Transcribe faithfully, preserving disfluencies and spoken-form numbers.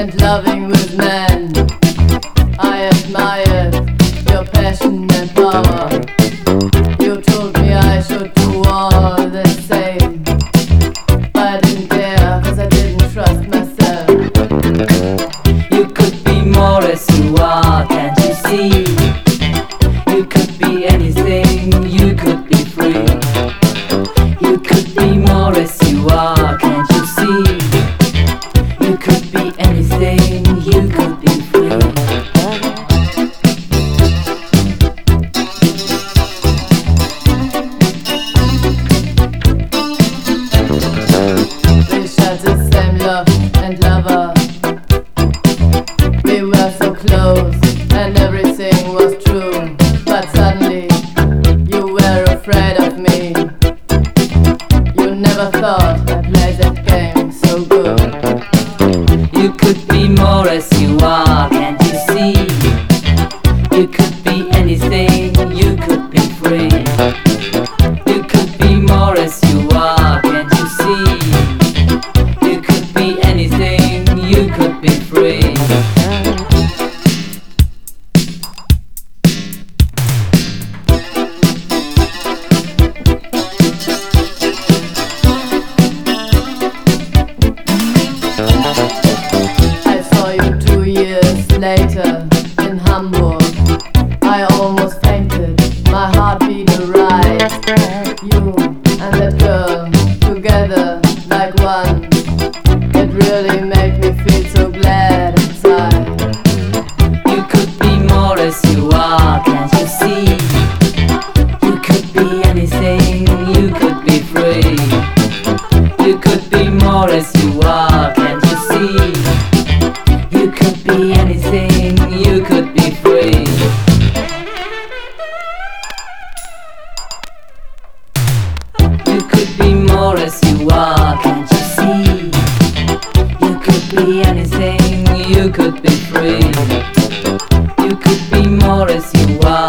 and loving with men. I admired your passion and power. You told me I should do all the same, but I didn't dare, cause I didn't trust myself. You could be more as you are, can't you see? You could be anything, you could be free. You could be more as you are, can't you see? You could be anything, you could be free. We shared the same love and lover. We were so close and everything was true. But suddenly you were afraid of me. You never thought I played that game so good. You could be more as you are, can't you see? You could be anything, you could be free. You could be more as you are, can't you see? You could be anything, you could be free. I saw you two years later in Hamburg. I almost fainted, my heart beat a ride. You and that girl together like one. It really made me feel so glad inside. You could be more as you are, can't you see? You could be anything, you could be free. You could be more as you are, can't you see? You could be anything, you could be free. You could be more as you are, can't you see? You could be anything, you could be free. You could be more as you are.